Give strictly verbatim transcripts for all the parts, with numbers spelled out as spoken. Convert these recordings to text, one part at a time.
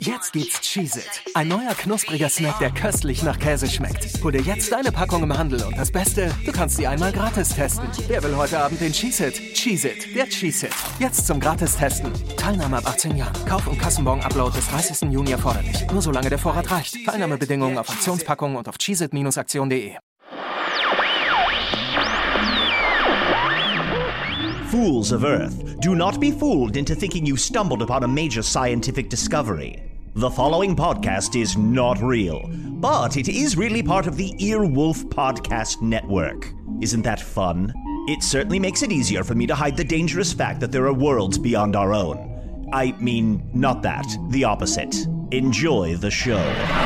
Jetzt gibt's Cheez-It, ein neuer knuspriger Snack, der köstlich nach Käse schmeckt. Hol dir jetzt deine Packung im Handel und das Beste, du kannst sie einmal gratis testen. Wer will heute Abend den Cheez-It? Cheez-It, der Cheez-It. Jetzt zum Gratis-Testen. Teilnahme ab achtzehn Jahren. Kauf- und Kassenbon-Upload bis dreißigsten Juni erforderlich. Nur solange der Vorrat reicht. Teilnahmebedingungen auf Aktionspackungen und auf cheezit Bindestrich aktion punkt de. Fools of Earth, do not be fooled into thinking you stumbled upon a major scientific discovery. The following podcast is not real, but it is really part of the Earwolf Podcast Network. Isn't that fun? It certainly makes it easier for me to hide the dangerous fact that there are worlds beyond our own. I mean, not that, the opposite. Enjoy the show.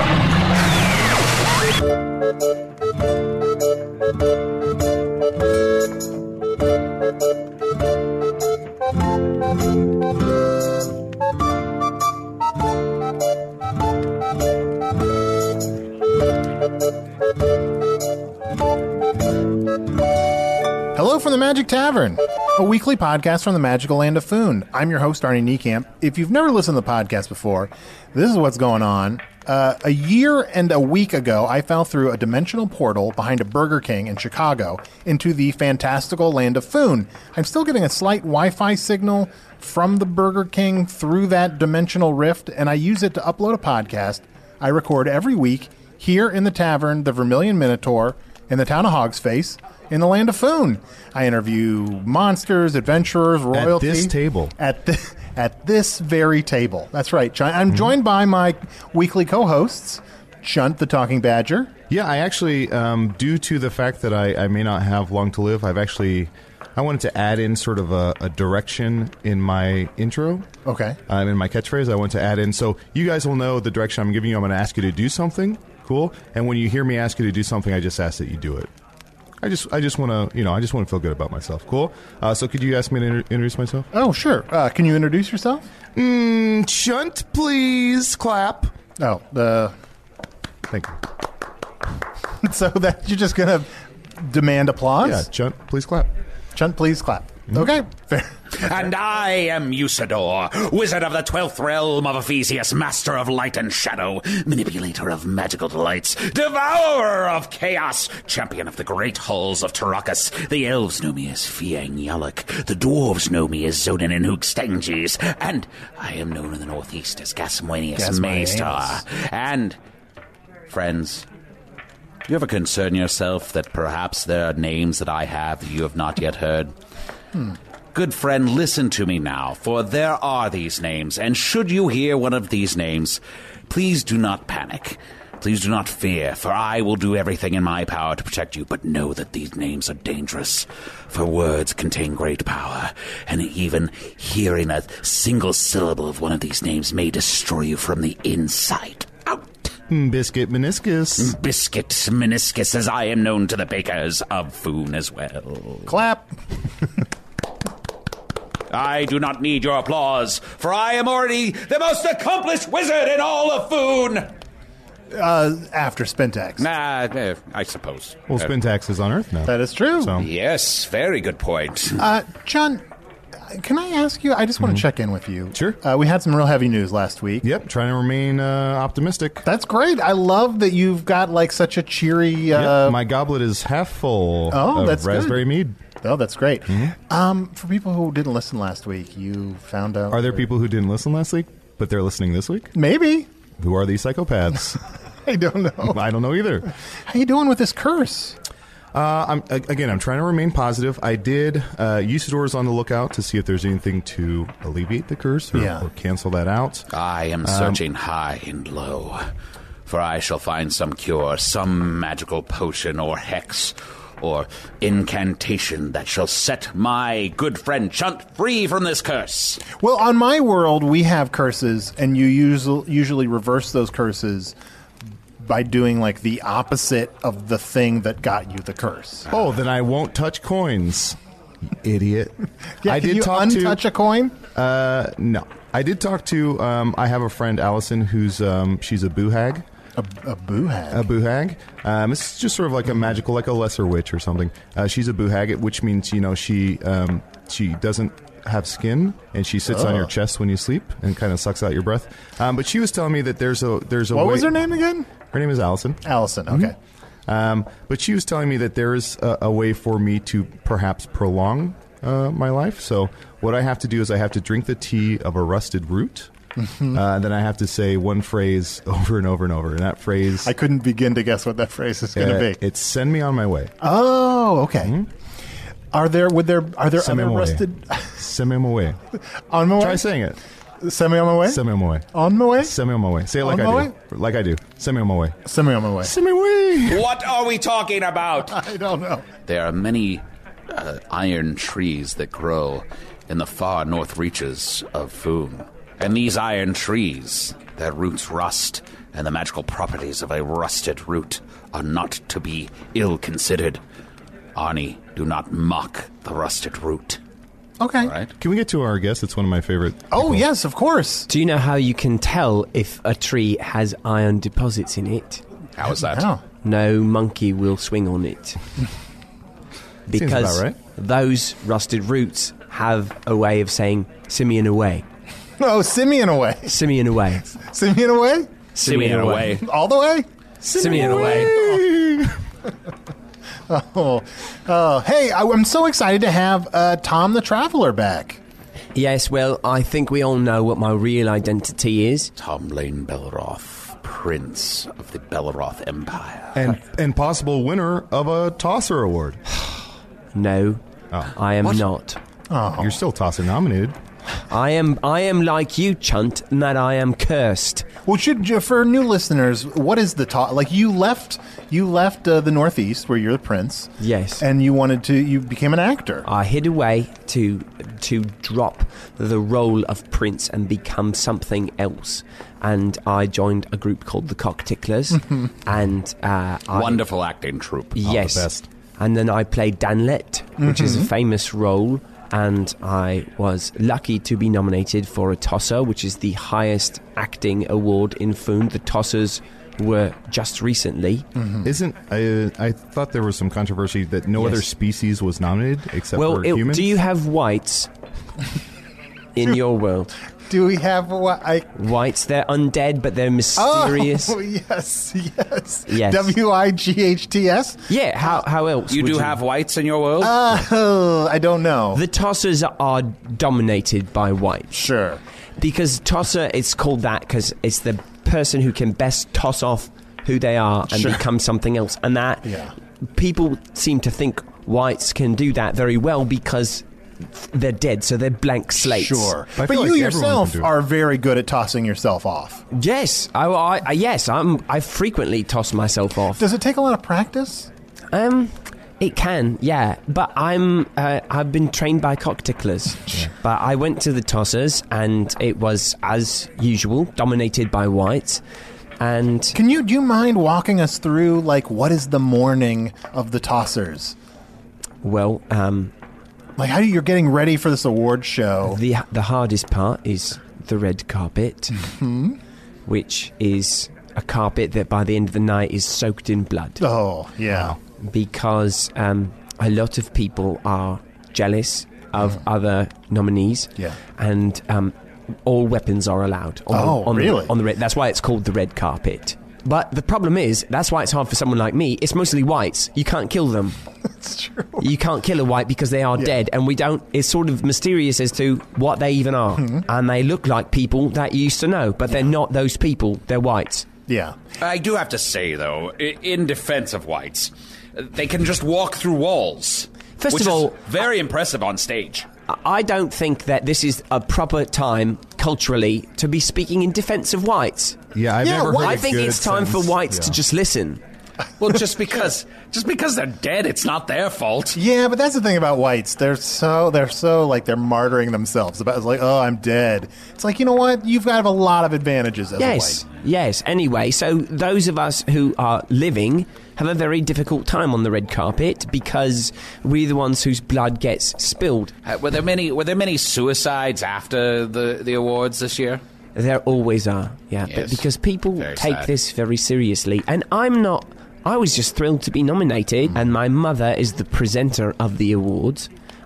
Hello from the Magic Tavern, a weekly podcast from the magical land of Foon. I'm your host, Arnie Niekamp. If you've never listened to the podcast before, this is what's going on. Uh, a year and a week ago, I fell through a dimensional portal behind a Burger King in Chicago into the fantastical land of Foon. I'm still getting a slight Wi-Fi signal from the Burger King through that dimensional rift, and I use it to upload a podcast I record every week here in the tavern, the Vermilion Minotaur, in the town of Hogsface, in the land of Foon. I interview monsters, adventurers, royalty. At this table. At, th- at this very table. That's right. I'm mm-hmm. joined by my weekly co-hosts, Chunt the Talking Badger. Yeah, I actually, um, due to the fact that I, I may not have long to live, I've actually, I wanted to add in sort of a, a direction in my intro. Okay. Um, in my catchphrase, I want to add in, so you guys will know the direction I'm giving you. I'm going to ask you to do something. Cool. And when you hear me ask you to do something, I just ask that you do it. I just, I just want to, you know, I just want to feel good about myself. Cool. Uh, so, could you ask me to inter- introduce myself? Oh, sure. Uh, can you introduce yourself? Mm, Chunt, please clap. Oh, the. Thank you. So that you're just gonna demand applause? Yeah, Chunt, please clap. Chunt, please clap. Mm-hmm. Okay, fair. And I am Usador, wizard of the twelfth realm of Ephesius, master of light and shadow, manipulator of magical delights, devourer of chaos, champion of the great halls of Tarakas. The elves know me as Fiang Yalak, the dwarves know me as Zonin and Hoogstanges, and I am known in the northeast as Gasmuenius Maystar. And, friends, do you ever concern yourself that perhaps there are names that I have that you have not yet heard? Hmm. Good friend, listen to me now, for there are these names, and should you hear one of these names, please do not panic. Please do not fear, for I will do everything in my power to protect you, but know that these names are dangerous, for words contain great power, and even hearing a single syllable of one of these names may destroy you from the inside out. Biscuit meniscus. Biscuit meniscus, as I am known to the bakers of Foon as well. Clap. I do not need your applause, for I am already the most accomplished wizard in all of Foon. Uh, after Spintax. Nah, uh, I suppose. Well, Spintax is on Earth now. That is true. So. Yes, very good point. Uh, John, can I ask you? I just want to mm-hmm. check in with you. Sure. Uh, we had some real heavy news last week. Yep, trying to remain uh, optimistic. That's great. I love that you've got like such a cheery. Uh, yep, my goblet is half full oh, of that's raspberry good. mead. Oh, that's great. Mm-hmm. Um, for people who didn't listen last week, you found out. Are there that... people who didn't listen last week, but they're listening this week? Maybe. Who are these psychopaths? I don't know. I don't know either. How you doing with this curse? Uh, I'm, again, I'm trying to remain positive. I did. Uh, Usador is on the lookout to see if there's anything to alleviate the curse or, yeah. or cancel that out. I am searching um, high and low, for I shall find some cure, some magical potion or hex or incantation that shall set my good friend Chunt free from this curse. Well, on my world, we have curses, and you usually usually reverse those curses by doing like the opposite of the thing that got you the curse. Oh, then I won't touch coins, you idiot. Yeah, I can did you talk untouch to, a coin? Uh, no. I did talk to, um, I have a friend, Allison, who's, um, she's a boo hag. A, a boo hag? A boo hag. Um, it's just sort of like a magical, like a lesser witch or something. Uh, she's a boo hag, which means, you know, she um, she doesn't have skin, and she sits Oh. on your chest when you sleep and kind of sucks out your breath. Um, but she was telling me that there's a there's a What way. was her name again? Her name is Allison. Allison. Okay. Um, but she was telling me that there is a, a way for me to perhaps prolong uh, my life. So what I have to do is I have to drink the tea of a rusted root. Mm-hmm. Uh, then I have to say one phrase over and over and over. And that phrase, I couldn't begin to guess what that phrase is going to uh, be. it's "Send me on my way." Oh, okay. Are there would there are there Send me other on my way. rusted Send me on my way. on my way? Try saying it. Send me on my way. Send me on my way. On my way. Send me on my way. Say it like On I my do. Like I do. Send me on my way. Send me on my way. Send me away. What are we talking about? I don't know. There are many uh, iron trees that grow in the far north reaches of Foon. And these iron trees, their roots rust, and the magical properties of a rusted root are not to be ill considered. Arnie, do not mock the rusted root. Okay. All right? Can we get to our guest? It's one of my favorite. Oh people. yes, of course. Do you know how you can tell if a tree has iron deposits in it? How is that? Wow. No monkey will swing on it. Because about right. those rusted roots have a way of saying, Simeon away. Oh, Simeon away. Simeon away. Simeon away. Simeon away. All the way. Simeon away. Oh, oh, hey! I, I'm so excited to have uh, Tom the Traveler back. Yes, well, I think we all know what my real identity is. Tom Lane Belleroth, Prince of the Belleroth Empire. And and possible winner of a Tosser Award. No, Oh. I am What? not. You're still Tosser nominated. I am I am like you, Chunt, in that I am cursed. Well, should for new listeners, what is the talk? Like you left, you left uh, the Northeast where you're the prince. Yes. and you wanted to. You became an actor. I hid away to to drop the role of prince and become something else. And I joined a group called the Cockticklers. and uh, I, Wonderful acting troupe. yes, the best. And then I played Danlet, which is a famous role. And I was lucky to be nominated for a Tosser, which is the highest acting award in Foon. The Tossers were just recently. Isn't I? I thought there was some controversy that no Yes. other species was nominated except Well, for it, humans. do you have whites in your world? Do we have what I? Whites, they're undead, but they're mysterious. Oh yes, yes, Yes. W I G H T S. Yeah, how how else? You would do have whites in your world? Oh, I don't know. The Tossers are dominated by whites. Sure. Because Tosser, it's called that because it's the person who can best toss off who they are and Sure. become something else. And that Yeah. people seem to think whites can do that very well because they're dead, so they're blank slates. Sure. I But feel you like everyone yourself can do it. are very good at tossing yourself off. Yes, I, I, I yes, I'm. I frequently toss myself off. Does it take a lot of practice? Um, it can, yeah. But I'm. Uh, I've been trained by cockticklers. But I went to the Tossers, and it was as usual, dominated by whites. And Can you do you mind walking us through like what is the morning of the Tossers? well, um, Like how you're getting ready for this award show? the the hardest part is the red carpet, which is a carpet that by the end of the night is soaked in blood. Oh yeah. Because um, a lot of people are jealous of other nominees. Yeah. And um, all weapons are allowed. On Oh, the, on really? The, on the red. That's why it's called the red carpet. But the problem is, that's why it's hard for someone like me. It's mostly whites. You can't kill them. That's true. You can't kill a white because they are Yeah. dead, and we don't. It's sort of mysterious as to what they even are. Mm-hmm. And they look like people that you used to know, but they're not those people. They're whites. Yeah. I do have to say, though, i- in defense of whites, they can just walk through walls. First which of all, is very impressive on stage. I don't think that this is a proper time culturally to be speaking in defense of whites. Yeah, I've Yeah, never well, heard I a think good it's time for sentence. whites Yeah. to just listen. Well, just because just because they're dead, it's not their fault. Yeah, but that's the thing about whites. They're so they're so like they're martyring themselves about it's like, oh, I'm dead. It's like, you know what? You've got to have a lot of advantages as Yes, a white. yes. Anyway, so those of us who are living have a very difficult time on the red carpet because we're the ones whose blood gets spilled. Uh, were there many were there many suicides after the, the awards this year? There always are, yeah. Yes. But because people Very take sad. this very seriously, and I'm not. I was just thrilled to be nominated, and my mother is the presenter of the awards.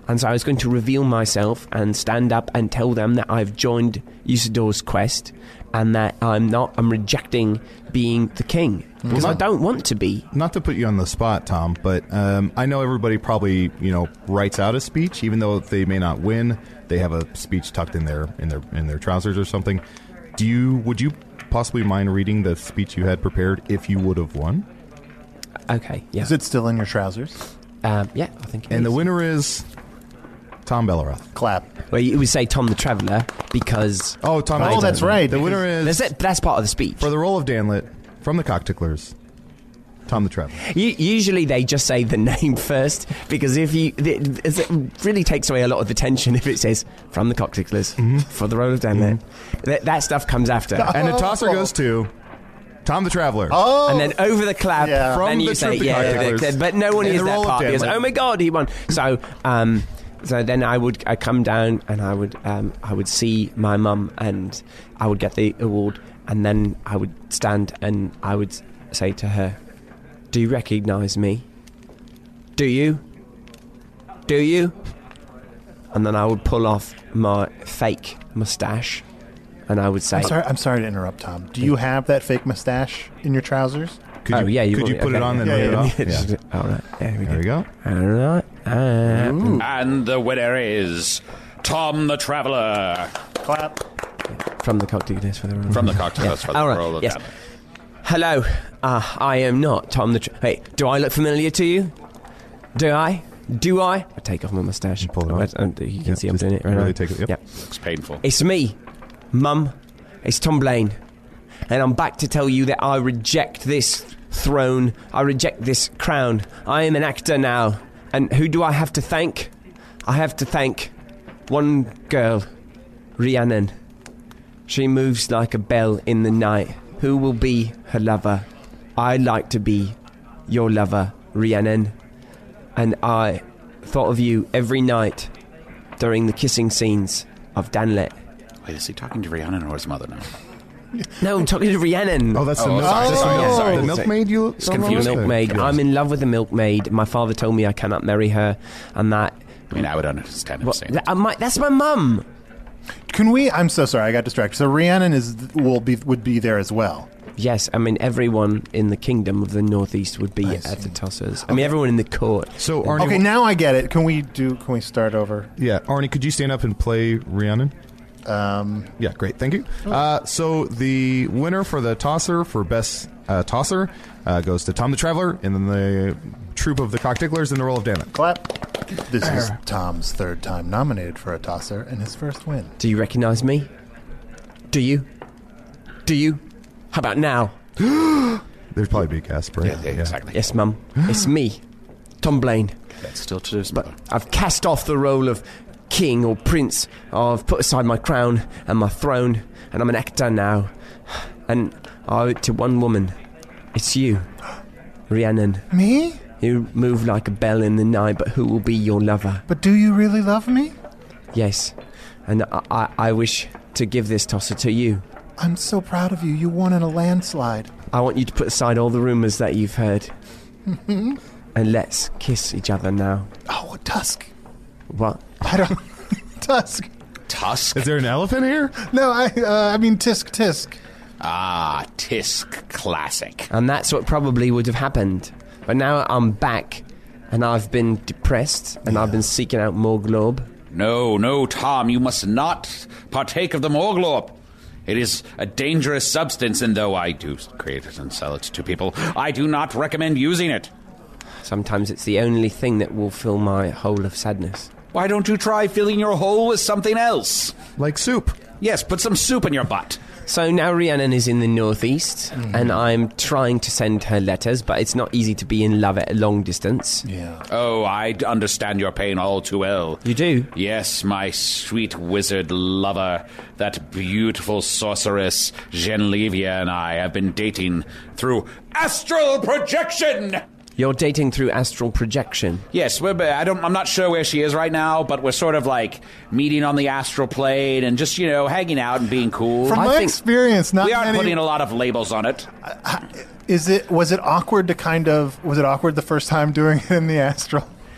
And so I was going to reveal myself and stand up and tell them that I've joined Usador's quest and that I'm not, I'm rejecting being the king. Because Well, I not- don't want to be. Not to put you on the spot, Tom, but um, I know everybody probably, you know, writes out a speech, even though they may not win. They have a speech tucked in their in their in their trousers or something. Do you? Would you possibly mind reading the speech you had prepared if you would have won? Okay, yeah. Is it still in your trousers? Um, yeah, I think it And is. the winner is Tom Belleroth. Clap. Well, you would say Tom the Traveller because... Oh, Tom. Oh, that's right. The winner is That's, it, that's part of the speech. for the role of Danlet from the Cockticklers. Tom the Traveler. U- Usually they just say the name first because if you... It, it really takes away a lot of the tension if it says, from the Cockticklers, Mm-hmm. for the role of Danlet. That, that stuff comes after. And the tosser goes to Tom the Traveler. Oh, And then over the clap, Yeah. From then you the say, Troop of yeah, Cockticklers. the- the- but no one In hears the that role of part because, Danlet. oh my god, he won. So, um, so then I would I come down and I would um, I would see my mum and I would get the award and then I would stand and I would say to her, do you recognise me? Do you? Do you? And then I would pull off my fake moustache and I would say, I'm sorry. I'm sorry to interrupt, Tom. Do you have that fake mustache in your trousers? Could oh you, yeah, you could want you me- put it okay, on and yeah, rip yeah, it off? yeah. All right, there we go. There we go. All right. Uh, And the winner is Tom the Traveller Clap. From the Cockticklers for the role. from the Cocktails for the All right, role of yes. Danlet. Hello, uh, I am not Tom the... Tra- hey, do I look familiar to you? Do I? Do I? I take off my moustache. Pull it Oh, off. I- I- you can Yeah, see I'm just doing it right really now. take it, yep. Yeah. It's painful. It's me, Mum. It's Tom Blaine. And I'm back to tell you that I reject this throne. I reject this crown. I am an actor now. And who do I have to thank? I have to thank one girl, Rhiannon. She moves like a bell in the night. Who will be her lover? I'd like to be your lover, Rhiannon. And I thought of you every night during the kissing scenes of Danlet. Wait, is he talking to Rhiannon or his mother now? No, I'm talking to Rhiannon. Oh, that's the Oh, milk. sorry, that's sorry, the, yeah, sorry. the milkmaid. You It's confusing. The milkmaid. Yes. I'm in love with the milkmaid. My father told me I cannot marry her, and that. I mean, I would understand him Well, saying that- I might- that's my mum. Can we? I'm so sorry. I got distracted. So Rhiannon is will be would be there as well. Yes, I mean everyone in the kingdom of the northeast would be I at see. the tossers. I mean everyone in the court. So, Arnie, Okay, now I get it. Can we do? Can we start over? yeah, Arnie, could you stand up and play Rhiannon? Um, Yeah, great, thank you. Uh, so the winner for the tosser for best uh, tosser uh, goes to Tom the Traveler, and then the troop of the Cockticklers in the role of Danlet. clap. This is Tom's third time nominated for a tosser and his first win. Do you recognise me? Do you? Do you? How about now? There'd probably be a gasp, right? Yeah, yeah, exactly. Yes, mum. It's me, Tom Blaine. That's still to his mother. I've cast off the role of king or prince. I've put aside my crown and my throne, and I'm an actor now. And I owe it to one woman. It's you, Rhiannon. Me? You move like a bell in the night, but who will be your lover? But do you really love me? Yes, and I, I, I wish to give this tosser to you. I'm so proud of you. You won in a landslide. I want you to put aside all the rumours that you've heard. And let's kiss each other now. Oh, Tusk. What? I don't. Tusk. Tusk? Is there an elephant here? No, I. Uh, I mean Tisk Tisk. Ah, Tisk classic. And that's what probably would have happened. But now I'm back, and I've been depressed, and I've been seeking out more globe. No, no, Tom, you must not partake of the Morglob. It is a dangerous substance, and though I do create it and sell it to people, I do not recommend using it. Sometimes it's the only thing that will fill my hole of sadness. Why don't you try filling your hole with something else? Like soup. Yes, put some soup in your butt. So now Rhiannon is in the northeast, and I'm trying to send her letters, but it's not easy to be in love at a long distance. Yeah. Oh, I d- understand your pain all too well. You do? Yes, my sweet wizard lover, that beautiful sorceress Genlevia and I have been dating through astral projection. You're dating through astral projection. Yes, we're, I don't, I'm not sure where she is right now, but we're sort of like meeting on the astral plane and just, you know, hanging out and being cool. From I my think- experience, not we aren't many, putting a lot of labels on it. Is it? Was it awkward to kind of? Was it awkward the first time doing it in the astral?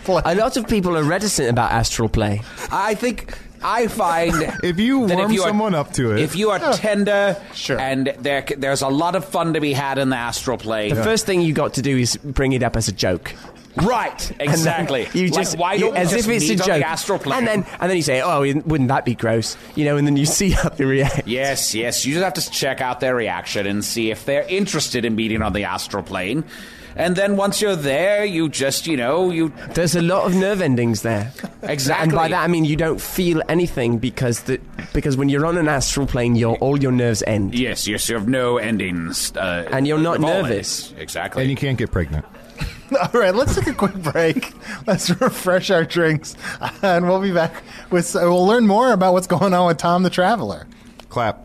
play. A lot of people are reticent about astral play. I think I find If you that warm you are- someone up to it, if you are tender, Sure. and there, there's a lot of fun to be had in the astral plane. The first thing you got to do is bring it up as a joke. Right, exactly. And then you Like, just why you- don't we as just if it's a meet on joke, the astral plane? and then and then you say, "Oh, wouldn't that be gross?" You know, and then you see how they react. Yes, yes. You just have to check out their reaction and see if they're interested in meeting on the astral plane. And then once you're there, you just, you know, you There's a lot of nerve endings there. Exactly. And by that I mean you don't feel anything because the because when you're on an astral plane, your all your nerves end. yes, yes, you have no endings, uh, And you're not of all nervous. endings. Exactly. and you can't get pregnant. All right, let's take a quick break. Let's refresh our drinks, and we'll be back with. We'll learn more about what's going on with Tom the Traveler. Clap.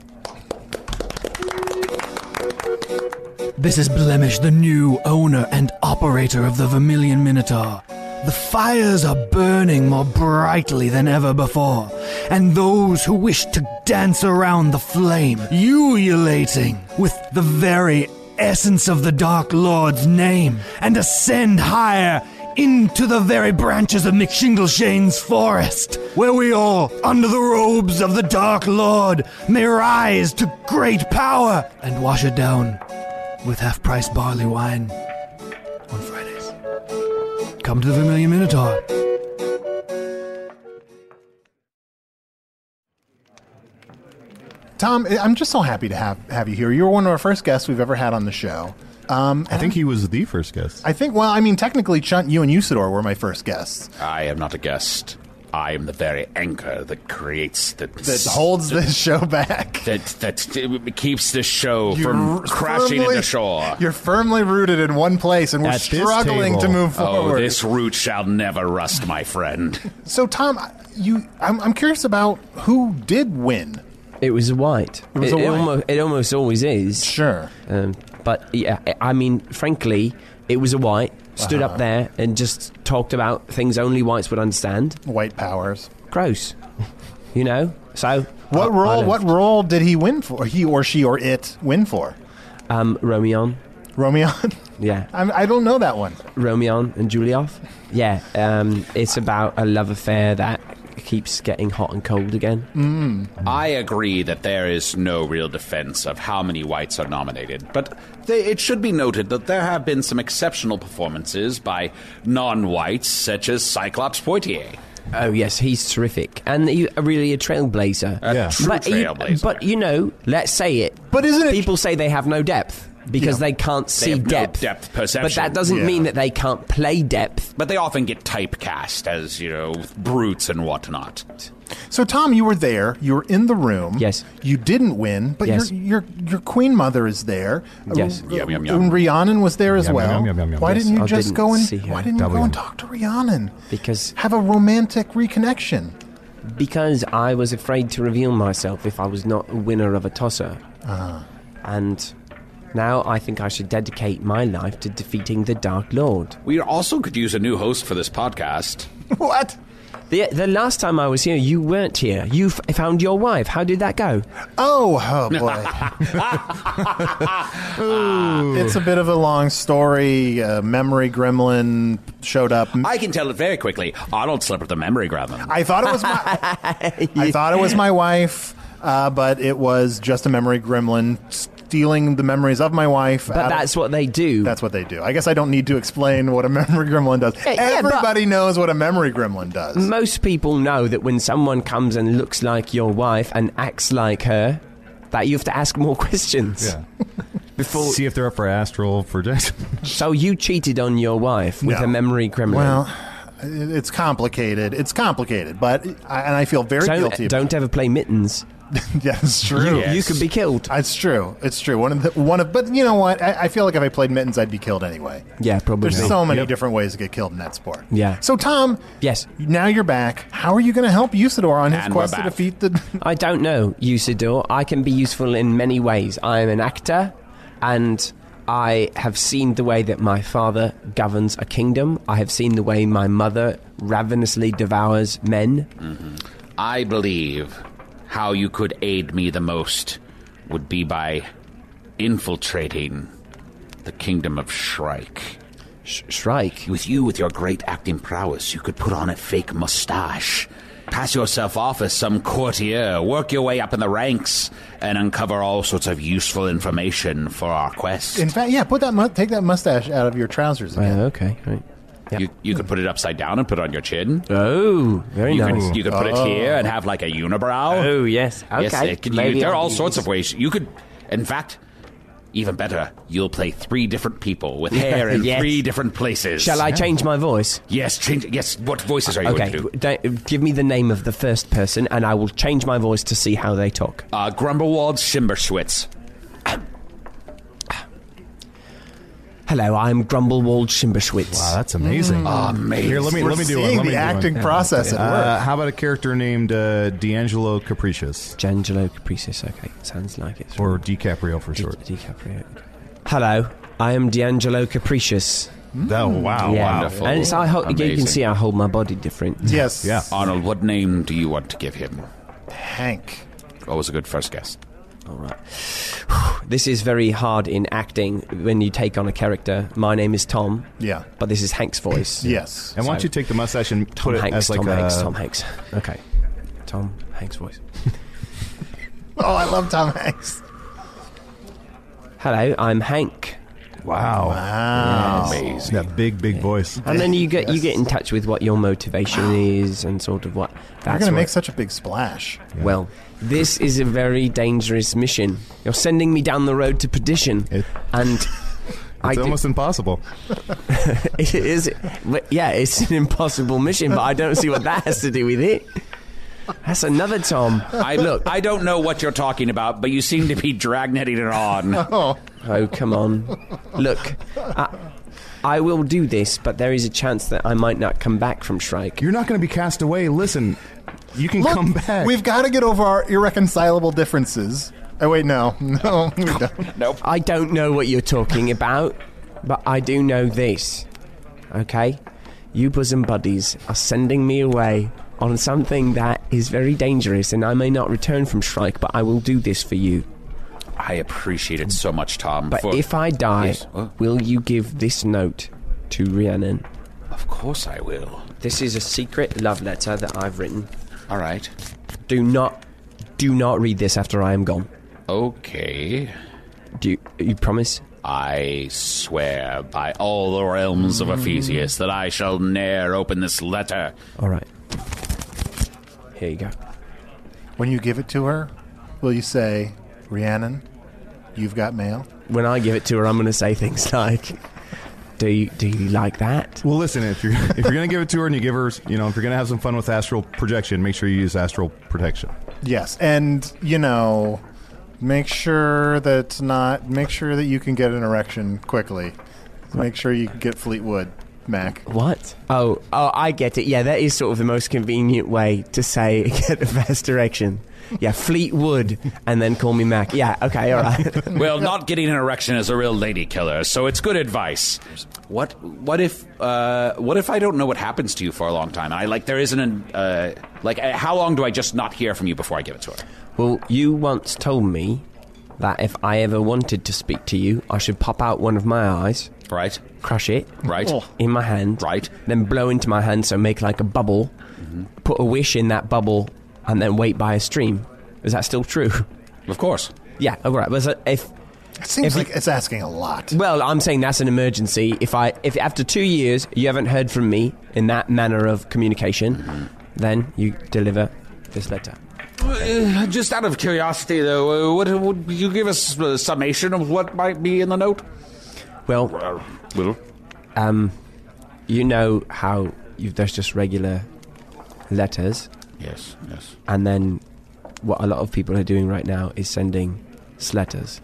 This is Blemish, the new owner and operator of the Vermilion Minotaur. The fires are burning more brightly than ever before, and those who wish to dance around the flame, ululating with the very essence of the Dark Lord's name, and ascend higher into the very branches of McShingleshane's forest, where we all, under the robes of the Dark Lord, may rise to great power and wash it down with half-price barley wine on Fridays. Come to the Vermilion Minotaur. Tom, I'm just so happy to have, have you here. You're one of our first guests we've ever had on the show. Um, I think he was the first guest. I think, well, I mean, technically, Chunt, you and Usador were my first guests. I am not a guest. I am the very anchor that creates the That holds this show back. that that keeps the show You're from crashing firmly- into shore. You're firmly rooted in one place, and we're At this struggling to table. move Oh, forward. this root shall never rust, my friend. So, Tom, you, I'm, I'm curious about who did win. It was a white. It was it, a it white. almost, it almost always is. Sure. Um, but yeah, I mean, frankly, it was a white. Stood Uh-huh. up there and just talked about things only whites would understand. White powers. Gross, you know. So What I- I role? left. What role did he win for? He or she or it win for? Um, Romeon. Romeon. Yeah, I'm, I don't know that one. Romeon and Julioff. Yeah, um, it's about a love affair that keeps getting hot and cold again. I agree that there is no real defense of how many whites are nominated, but they, it should be noted that there have been some exceptional performances by non-whites, such as Cyclops Poitier. Oh yes, he's terrific and he, really a trailblazer. A Yeah. true but, you, trailblazer. but you know, let's say it. But isn't it? People say they have no depth because Yeah. they can't see have no depth. depth perception. But that doesn't Yeah. mean that they can't play depth. But they often get typecast as, you know, brutes and whatnot. So, Tom, you were there. You were in the room. Yes. You didn't win, but Yes. your your your queen mother is there. Yes. Uh, Yum, yum, yum. And Rhiannon was there as Yum, well. yum, yum, yum, yum. Why Yes. didn't you I just didn't go and see her. Why didn't you go W. and talk to Rhiannon? Because Have a romantic reconnection. because I was afraid to reveal myself if I was not a winner of a tosser. Ah. And now I think I should dedicate my life to defeating the Dark Lord. We also could use a new host for this podcast. What? The, the last time I was here, you weren't here. You f- found your wife. How did that go? Oh, oh boy. It's a bit of a long story. Uh, memory gremlin showed up. I can tell it very quickly. Arnold slept with the memory gremlin. I thought it was my. I thought it was my wife, uh, but it was just a memory gremlin stealing the memories of my wife. But that's what they do. That's what they do. I guess I don't need to explain what a memory gremlin does. Yeah, yeah, but- Everybody knows what a memory gremlin does. Most people know that when someone comes and looks like your wife and acts like her, that you have to ask more questions. Yeah. Before, See if they're up for astral projection. so you cheated on your wife with No. a memory gremlin. Well, it- it's complicated. It's complicated, but I, and I feel very don't, guilty. don't ever play mittens. Yeah, it's true. Yes. You could be killed. It's true. It's true. One of the one of, but you know what? I, I feel like if I played mittens, I'd be killed anyway. Yeah, probably. There's so many Yep. different ways to get killed in that sport. Yeah. So Tom, Yes. now you're back. How are you going to help Usador on his And we're quest to back. defeat the? I don't know, Usador. I can be useful in many ways. I am an actor, and I have seen the way that my father governs a kingdom. I have seen the way my mother ravenously devours men. I believe how you could aid me the most would be by infiltrating the kingdom of Shrike. Sh- Shrike. With you, with your great acting prowess, you could put on a fake mustache, pass yourself off as some courtier, work your way up in the ranks, and uncover all sorts of useful information for our quest. In fact, yeah, put that mu- take that mustache out of your trousers again. Uh, okay, right. Yep. You, you could put it upside down and put it on your chin. Oh, very You nice. could, you could put it here and have like a unibrow. Oh, yes. Okay. Yes, it could, Maybe you, there are I'll all use sorts this. of ways. You could, in fact, even better, you'll play three different people with hair in Yes. three different places. Shall I change my voice? Yes, change. Yes, what voices are you Okay, going to do? don't- give me the name of the first person, and I will change my voice to see how they talk. Uh, Grumblewald Schimberschwitz. Hello, I'm Grumblewald Schimberschwitz. Wow, that's amazing. Amazing. Here, let me We're let me do seeing one. Let the me do acting one. process at Uh, work. how about a character named uh, D'Angelo Capricious D'Angelo Capricious. Okay, sounds like it's or DiCaprio for Di- short? DiCaprio. Hello, I am D'Angelo Capricious. Oh wow, yeah, wow. Wonderful. and it's I hold, you can Amazing. see I hold my body different. Yes. Yeah. Arnold, what name do you want to give him? Hank. What was a good first guess? All right. This is very hard in acting when you take on a character. My name is Tom, Yeah. but this is Hank's voice. Yes. And why don't So- you take the mustache and Tom put it Hanks, as like Tom a Hanks, Tom Hanks. Okay. Tom Hanks' voice. Oh, I love Tom Hanks. Hello, I'm Hank. wow, Wow. Amazing. that big big voice. And then you get you Yes. get in touch with what your motivation is and sort of what You're that's going to what- make such a big splash. Well, this is a very dangerous mission. You're sending me down the road to perdition, It- and I It's do- almost impossible. it is. But yeah, it's an impossible mission, but I don't see what that has to do with it. That's another Tom. I look. I don't know what you're talking about, but you seem to be dragnetting it on. Oh, Oh, come on. Look, I, I will do this, but there is a chance that I might not come back from Shrike. You're not going to be cast away. Listen, you can look, come back. we've got to get over our irreconcilable differences. Oh, wait, no. No, we don't. Nope. I don't know what you're talking about, but I do know this. Okay? You bosom buddies are sending me away on something that is very dangerous, and I may not return from Shrike, but I will do this for you. I appreciate it so much, Tom. But for- if I die, Yes, oh. will you give this note to Rhiannon? Of course I will. This is a secret love letter that I've written. All right. Do not, do not read this after I am gone. Okay. Do you, you promise? I swear by all the realms of Ephesius that I shall ne'er open this letter. All right. Here you go. When you give it to her, will you say, Rhiannon, you've got mail? When I give it to her, I'm going to say things like, "Do you do you like that?" Well, listen, if you're if you're going to give it to her and you give her, you know, if you're going to have some fun with astral projection, make sure you use astral protection. Yes, and, you know, make sure that not, make sure that you can get an erection quickly. Make sure you can get Fleetwood, Mac. What? Oh, oh, I get it. Yeah, that is sort of the most convenient way to say get the fast direction. Yeah, Fleetwood, and then call me Mac. Yeah, okay, all right. Well, not getting an erection is a real lady killer, so it's good advice. What what if uh, what if I don't know what happens to you for a long time? I like there isn't an uh, like uh, how long do I just not hear from you before I give it to her? Well, you once told me that if I ever wanted to speak to you, I should pop out one of my eyes, Right, crush it, right, Oh. in my hand, Right. then blow into my hand, so make like a bubble, put a wish in that bubble, and then wait by a stream. Is that still true? of course. Yeah, all right. Was it, if It seems If you- like it's asking a lot. well, I'm saying that's an emergency. If I if after two years you haven't heard from me in that manner of communication, then you deliver this letter. Uh, just out of curiosity, though, uh, what would you give us a summation of what might be in the note? Well, Well, um, you know how you there's just regular letters, yes, yes. and then what a lot of people are doing right now is sending sletters.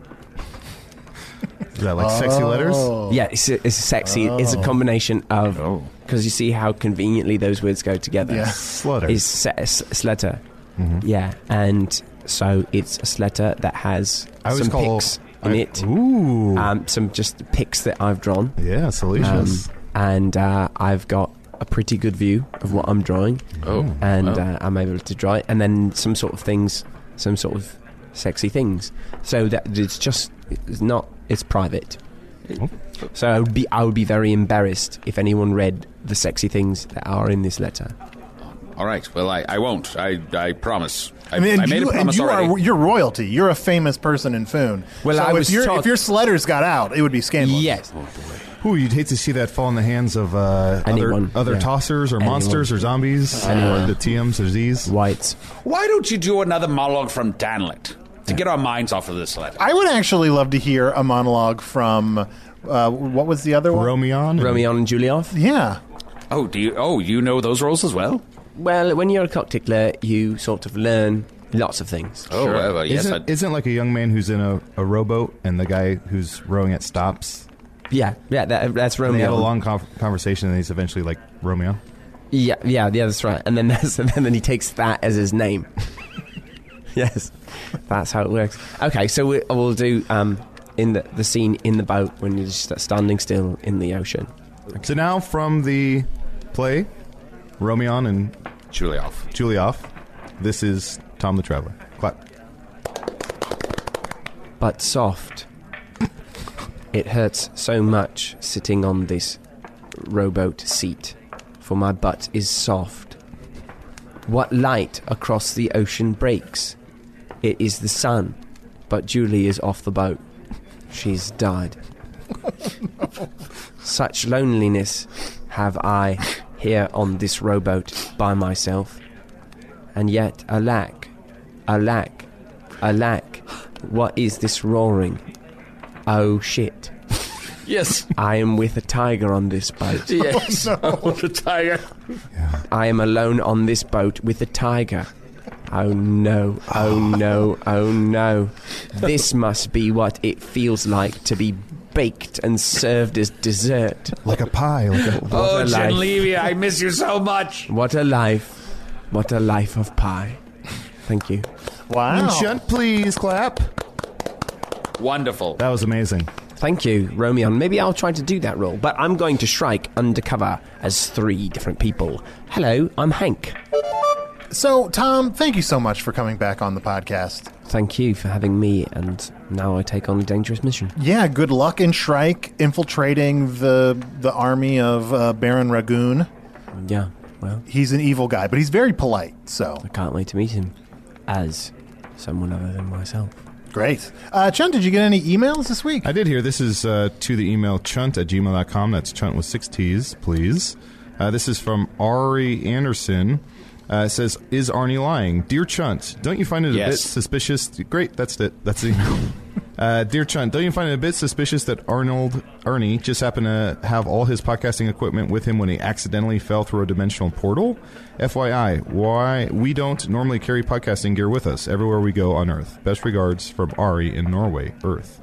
Is that like sexy letters? Oh. Yeah, it's a, it's a sexy. It's a combination of Oh. because you see how conveniently those words go together. Yeah. Slutter. Is se- s- sletter. Yeah, and so it's a sletter that has I always some call pics in I- it. Ooh. Um, some just pics that I've drawn. yeah, Um, salacious. and uh, I've got a pretty good view of what I'm drawing. Oh, and oh. uh, I'm able to draw it, and then some sort of things, some sort of sexy things. So that it's just it's not it's private. So I would be I would be very embarrassed if anyone read the sexy things that are in this letter. All right. Well, I, I won't. I I promise. I, I mean, I made you, a promise and you already. are you're royalty. You're a famous person in Foon. Well, so I was if, your taught- if your sledders got out, it would be scandalous. Yes. Ooh, you'd hate to see that fall in the hands of uh, Anyone, other, other yeah. tossers or Anyone. monsters or zombies, Anyone. or the T Ms or Zs. Whites. Why don't you do another monologue from Danlet to get our minds off of this letter? I would actually love to hear a monologue from uh, what was the other one? Romeon. Romeo and Juliet. Yeah. Oh, do you? Oh, you know those roles as well? Well, when you're a cocktail, you sort of learn lots of things. Oh, Sure. well, yes. isn't, I, isn't like a young man who's in a, a rowboat and the guy who's rowing it stops. Yeah, yeah, that, that's And they Romeo. have a long con- conversation and he's eventually like Romeo. Yeah, yeah, yeah, that's right. And then that's, and then he takes that as his name. Yes, that's how it works. Okay, so we, we'll do um, in the the scene in the boat when you're just standing still in the ocean. So now from the play, Romeon and Juliet. Juliet, this is Tom the Traveler. Clap. But soft. It hurts so much sitting on this rowboat seat, for my butt is soft. What light across the ocean breaks? It is the sun, but Julie is off the boat. She's died. Such loneliness have I here on this rowboat by myself. And yet, alack, alack, alack, what is this roaring? Oh shit. Yes. I am with a tiger on this boat. Yes. Oh, the tiger. I am alone on this boat with a tiger. Oh no, oh no, oh no. This must be what it feels like to be baked and served as dessert. Like a pie. Like a, Oh, a life. Genlevia, I miss you so much. What a life. What a life of pie. Thank you. Wow. Shunt, please. Clap. Wonderful. That was amazing. Thank you, Romeo. Maybe I'll try to do that role, but I'm going to strike undercover as three different people. Hello, I'm Hank. So, Tom, thank you so much for coming back on the podcast. Thank you for having me, and now I take on a dangerous mission. Yeah, good luck in Shrike infiltrating the the army of uh, Baron Ragoon. Yeah, well, He's an evil guy, but he's very polite, so I can't wait to meet him as someone other than myself. great. Uh, Chun, did you get any emails this week? I did hear this is uh, to the email chunt at gmail dot com. That's chunt with six T's, please. Uh, this is from Ari Anderson. Uh, it says, is Arnie lying? Dear Chunt, don't you find it a Yes. bit suspicious? Great, that's it. That's the email. uh, Dear Chunt, don't you find it a bit suspicious that Arnold, Ernie, just happened to have all his podcasting equipment with him when he accidentally fell through a dimensional portal? F Y I, why we don't normally carry podcasting gear with us everywhere we go on Earth. Best regards from Ari in Norway, Earth.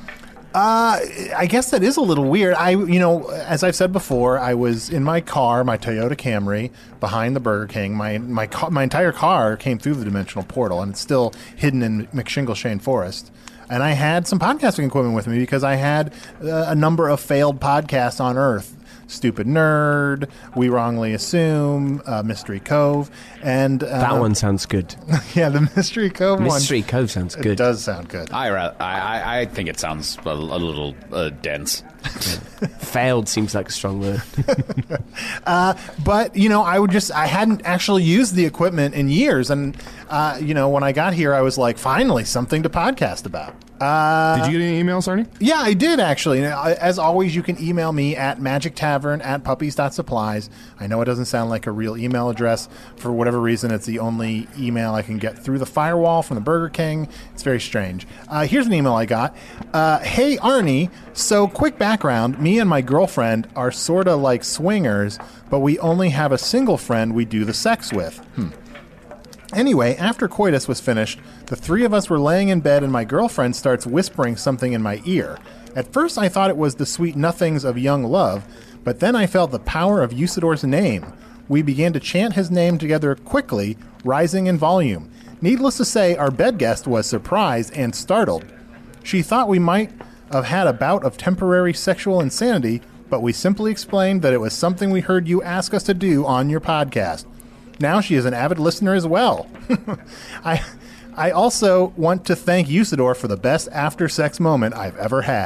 Uh, I guess that is a little weird. I, you know, as I've said before, I was in my car, my Toyota Camry, behind the Burger King. My my car, my entire car came through the dimensional portal, and it's still hidden in McShingleshane Forest. And I had some podcasting equipment with me because I had uh, a number of failed podcasts on Earth. Stupid Nerd, We Wrongly Assume, uh, Mystery Cove, and... Uh, That one sounds good. Yeah, the Mystery Cove one. Mystery Cove sounds It good. does sound good. I, ra- I, I, I think it sounds a, a little uh, dense. Failed seems like a strong word. But, you know, I would just, I hadn't actually used the equipment in years. And, uh, you know, when I got here, I was like, finally, something to podcast about. Uh, Did you get any emails, Arnie? yeah, I did actually. And, uh, As always, you can email me at magic tavern at puppies dot supplies. I know it doesn't sound like a real email address. For whatever reason, it's the only email I can get through the firewall from the Burger King. It's very strange. Uh, here's an email I got. Uh, hey, Arnie. So, quick background. Me and my girlfriend are sort of like swingers, but we only have a single friend we do the sex with. Hmm. Anyway, after coitus was finished, the three of us were laying in bed and my girlfriend starts whispering something in my ear. At first I thought it was the sweet nothings of young love, but then I felt the power of Usador's name. We began to chant his name together quickly, rising in volume. Needless to say, our bed guest was surprised and startled. She thought we might have had a bout of temporary sexual insanity, but we simply explained that it was something we heard you ask us to do on your podcast. Now she is an avid listener as well. I I also want to thank Usador for the best after-sex moment I've ever had.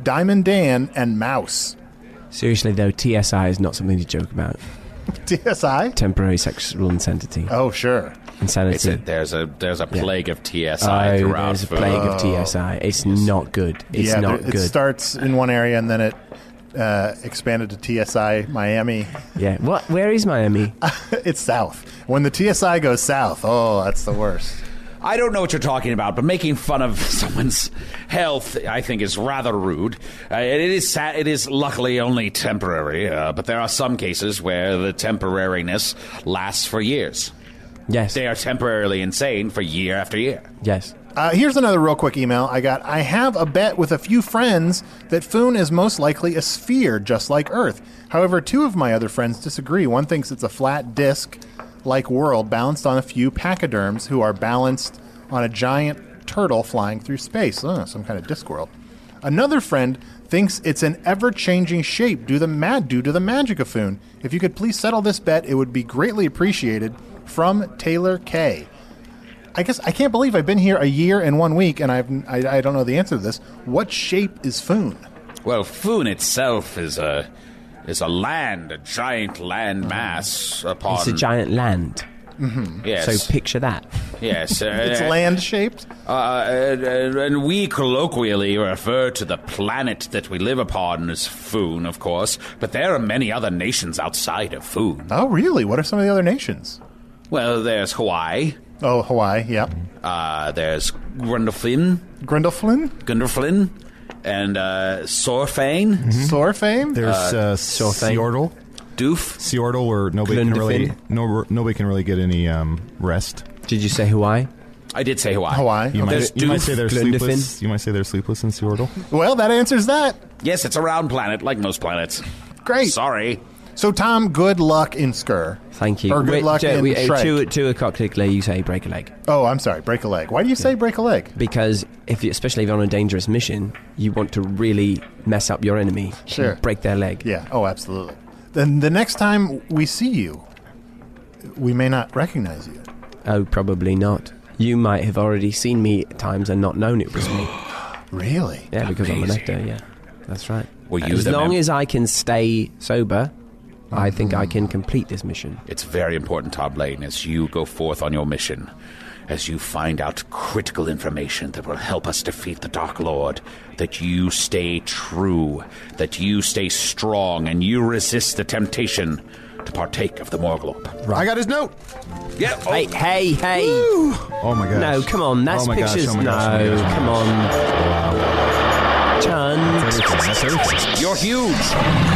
Diamond Dan, and Mouse. Seriously, though, T S I is not something to joke about. T S I? Temporary sexual insanity. Oh, sure. Insanity. It's a, there's a there's a plague yeah. of T S I oh, throughout there's a food. plague of T S I. It's yes. not good. It's yeah, not there, good. It starts in one area and then it uh, expanded to T S I Miami. Yeah. What? Where is Miami? It's south. When the T S I goes south, oh, that's the worst. I don't know what you're talking about, but making fun of someone's health, I think, is rather rude. Uh, it is sad, it is luckily only temporary, uh, but there are some cases where the temporariness lasts for years. Yes. They are temporarily insane for year after year. Yes. Uh, here's another real quick email I got. I have a bet with a few friends that Foon is most likely a sphere, just like Earth. However, two of my other friends disagree. One thinks it's a flat disc like world balanced on a few pachyderms who are balanced on a giant turtle flying through space. Oh, some kind of disc world. Another friend thinks it's an ever-changing shape due, the mad, due to the magic of Foon. If you could please settle this bet, it would be greatly appreciated. From Taylor K. I guess I can't believe I've been here a year and one week and I've, I, I don't know the answer to this. What shape is Foon? Well, Foon itself is a... is a land, a giant land mass upon... It's a giant land. Mm-hmm. Yes. So picture that. Yes. Uh, It's land-shaped? Uh, and, and we colloquially refer to the planet that we live upon as Foon, of course, but there are many other nations outside of Foon. Oh, really? What are some of the other nations? Well, there's Hawaii. Oh, Hawaii, yeah. Uh, there's Grundleflin. Grundleflin? Grundleflin. And uh, Sorfane. Mm-hmm. Sorfane? There's Uh, uh, Sorfane. Seordle. Doof. Seordle, where nobody can really Glundefin. no, nobody can really get any um, rest. Did you say Hawaii? I did say Hawaii. Hawaii. You, Okay. might, you might say they're Glundefin. sleepless. You might say they're sleepless in Seordle. Well, that answers that. Yes, it's a round planet, like most planets. Great. Sorry. So, Tom, good luck in Skur. Thank you. Or good Wait, luck to, in we, uh, Shrek. to, to a cocktail, you say break a leg. Oh, I'm sorry. Break a leg. Why do you say break a leg? Because, if you, especially if you're on a dangerous mission, you want to really mess up your enemy. Sure. Break their leg. Yeah. Oh, absolutely. Then the next time we see you, we may not recognize you. Oh, probably not. You might have already seen me at times and not known it was me. Really? Yeah, because I'm an Amazing. actor, yeah. That's right. Well, you as the long mem- as I can stay sober, I think I can complete this mission. It's very important, Tom Lane, as you go forth on your mission, as you find out critical information that will help us defeat the Dark Lord, that you stay true, that you stay strong, and you resist the temptation to partake of the Morglobe. I got his note. Yeah. Oh, Hey, hey, hey! Oh my gosh. No, come on, that's Oh my gosh, pictures. oh my gosh, oh my no, gosh. come on. Chun. That's everything. you're huge.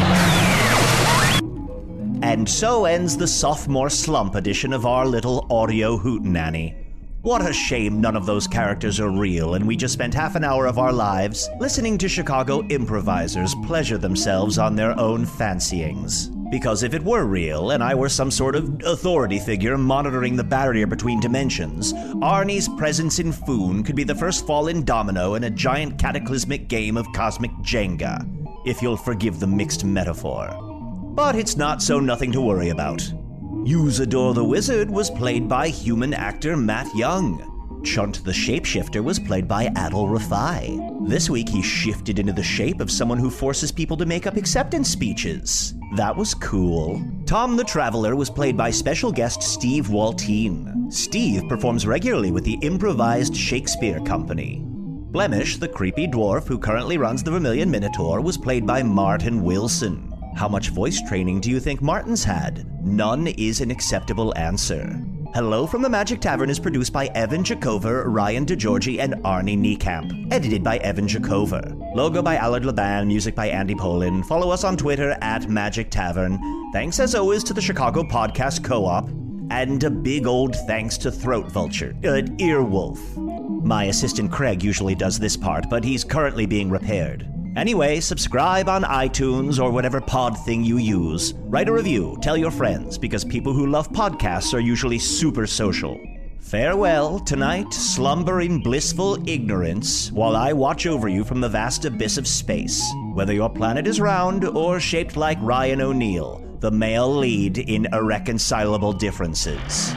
And so ends the sophomore slump edition of our little audio hootenanny. What a shame none of those characters are real, and we just spent half an hour of our lives listening to Chicago improvisers pleasure themselves on their own fancyings. Because if it were real, and I were some sort of authority figure monitoring the barrier between dimensions, Arnie's presence in Foon could be the first fallen domino in a giant cataclysmic game of cosmic Jenga, if you'll forgive the mixed metaphor. But it's not, so nothing to worry about. Usador the Wizard was played by human actor Matt Young. Chunt the Shapeshifter was played by Adil Rafai. This week he shifted into the shape of someone who forces people to make up acceptance speeches. That was cool. Tom the Traveler was played by special guest Steve Waltine. Steve performs regularly with the Improvised Shakespeare Company. Blemish, the creepy dwarf who currently runs the Vermilion Minotaur, was played by Martin Wilson. How much voice training do you think Martin's had? None is an acceptable answer. Hello from the Magic Tavern is produced by Evan Jacover, Ryan DeGiorgi, and Arnie Niekamp. Edited by Evan Jacover. Logo by Allard Laban, music by Andy Polin. Follow us on Twitter at Magic Tavern. Thanks as always to the Chicago Podcast Co-op. And a big old thanks to Throat Vulture, uh, Earwolf. My assistant Craig usually does this part, but he's currently being repaired. Anyway, subscribe on iTunes or whatever pod thing you use. Write a review, tell your friends, because people who love podcasts are usually super social. Farewell, tonight, slumber in blissful ignorance, while I watch over you from the vast abyss of space, whether your planet is round or shaped like Ryan O'Neal, the male lead in Irreconcilable Differences.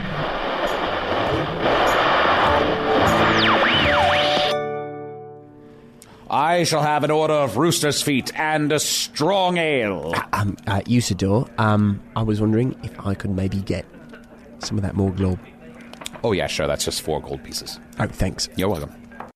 I shall have an order of rooster's feet and a strong ale. Um, uh, Usador, um, I was wondering if I could maybe get some of that more globe. Oh, yeah, sure. That's just four gold pieces. Oh, thanks. You're welcome.